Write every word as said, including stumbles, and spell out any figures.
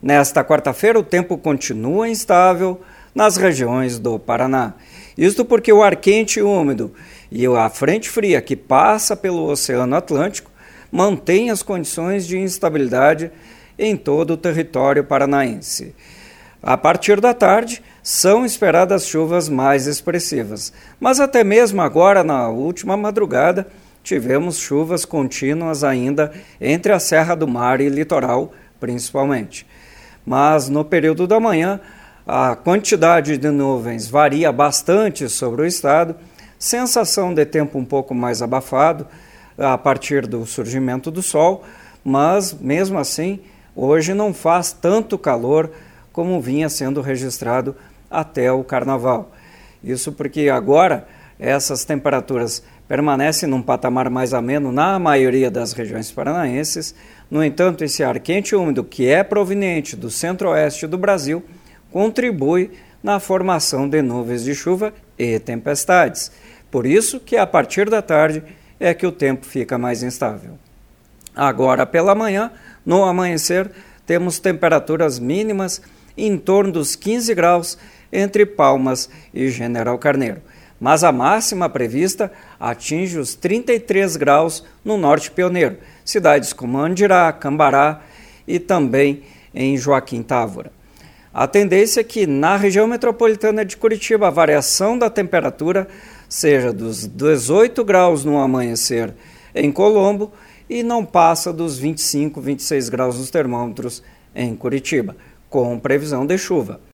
Nesta quarta-feira, o tempo continua instável nas regiões do Paraná. Isto porque o ar quente e úmido e a frente fria que passa pelo Oceano Atlântico mantém as condições de instabilidade em todo o território paranaense. A partir da tarde, são esperadas chuvas mais expressivas, mas até mesmo agora, na última madrugada, tivemos chuvas contínuas ainda entre a Serra do Mar e litoral, principalmente. Mas no período da manhã, a quantidade de nuvens varia bastante sobre o estado, sensação de tempo um pouco mais abafado a partir do surgimento do sol, mas mesmo assim, hoje não faz tanto calor como vinha sendo registrado até o carnaval. Isso porque agora essas temperaturas permanecem num patamar mais ameno na maioria das regiões paranaenses. No entanto, esse ar quente e úmido, que é proveniente do centro-oeste do Brasil, contribui na formação de nuvens de chuva e tempestades. Por isso que a partir da tarde é que o tempo fica mais instável. Agora pela manhã, no amanhecer, temos temperaturas mínimas em torno dos quinze graus entre Palmas e General Carneiro. Mas a máxima prevista atinge os trinta e três graus no Norte Pioneiro, cidades como Andirá, Cambará e também em Joaquim Távora. A tendência é que na região metropolitana de Curitiba a variação da temperatura seja dos dezoito graus no amanhecer em Colombo e não passa dos vinte e cinco, vinte e seis graus nos termômetros em Curitiba, com previsão de chuva.